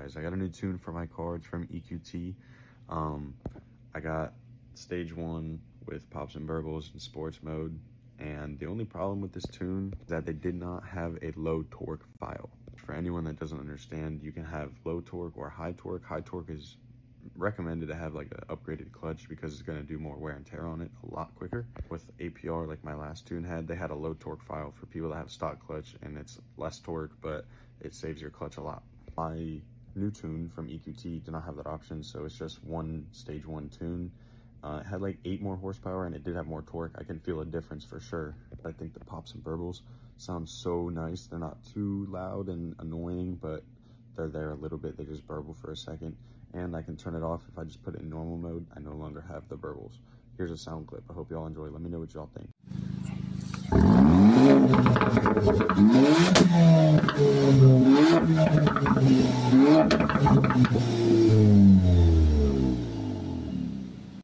guys, I got a new tune for my cards from EQT. I got stage 1 with Pops and Burbles in sports mode, and the only problem with this tune is that they did not have a low torque file. For anyone that doesn't understand, you can have low torque or high torque. High torque is recommended to have like an upgraded clutch because it's going to do more wear and tear on it a lot quicker. With APR, like my last tune had, they had a low torque file for people that have stock clutch, and it's less torque, but it saves your clutch a lot. My new tune from EQT did not have that option, so it's just one stage 1 tune. It had like 8 more horsepower, and it did have more torque. I can feel a difference for sure. I think the Pops and Burbles sound so nice. They're not too loud and annoying, but they're there a little bit. They just burble for a second, and I can turn it off if I just put it in normal mode. I no longer have the burbles. Here's a sound clip. I hope y'all enjoy. Let me know what y'all think.